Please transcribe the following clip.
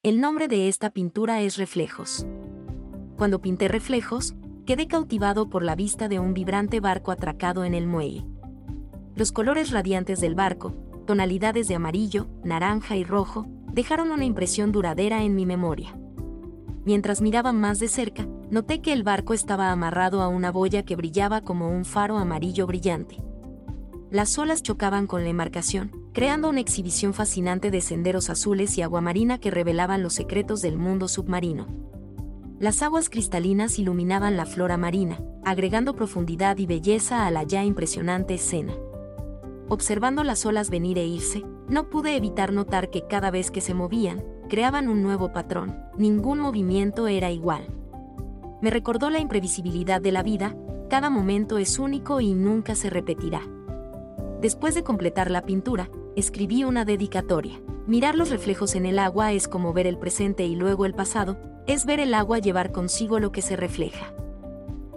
El nombre de esta pintura es Reflejos. Cuando pinté Reflejos, quedé cautivado por la vista de un vibrante barco atracado en el muelle. Los colores radiantes del barco, tonalidades de amarillo, naranja y rojo, dejaron una impresión duradera en mi memoria. Mientras miraba más de cerca, noté que el barco estaba amarrado a una boya que brillaba como un faro amarillo brillante. Las olas chocaban con la embarcación, creando una exhibición fascinante de senderos azules y aguamarina que revelaban los secretos del mundo submarino. Las aguas cristalinas iluminaban la flora marina, agregando profundidad y belleza a la ya impresionante escena. Observando las olas venir e irse, no pude evitar notar que cada vez que se movían, creaban un nuevo patrón, ningún movimiento era igual. Me recordó la imprevisibilidad de la vida, cada momento es único y nunca se repetirá. Después de completar la pintura, escribí una dedicatoria. Mirar los reflejos en el agua es como ver el presente y luego el pasado, es ver el agua llevar consigo lo que se refleja.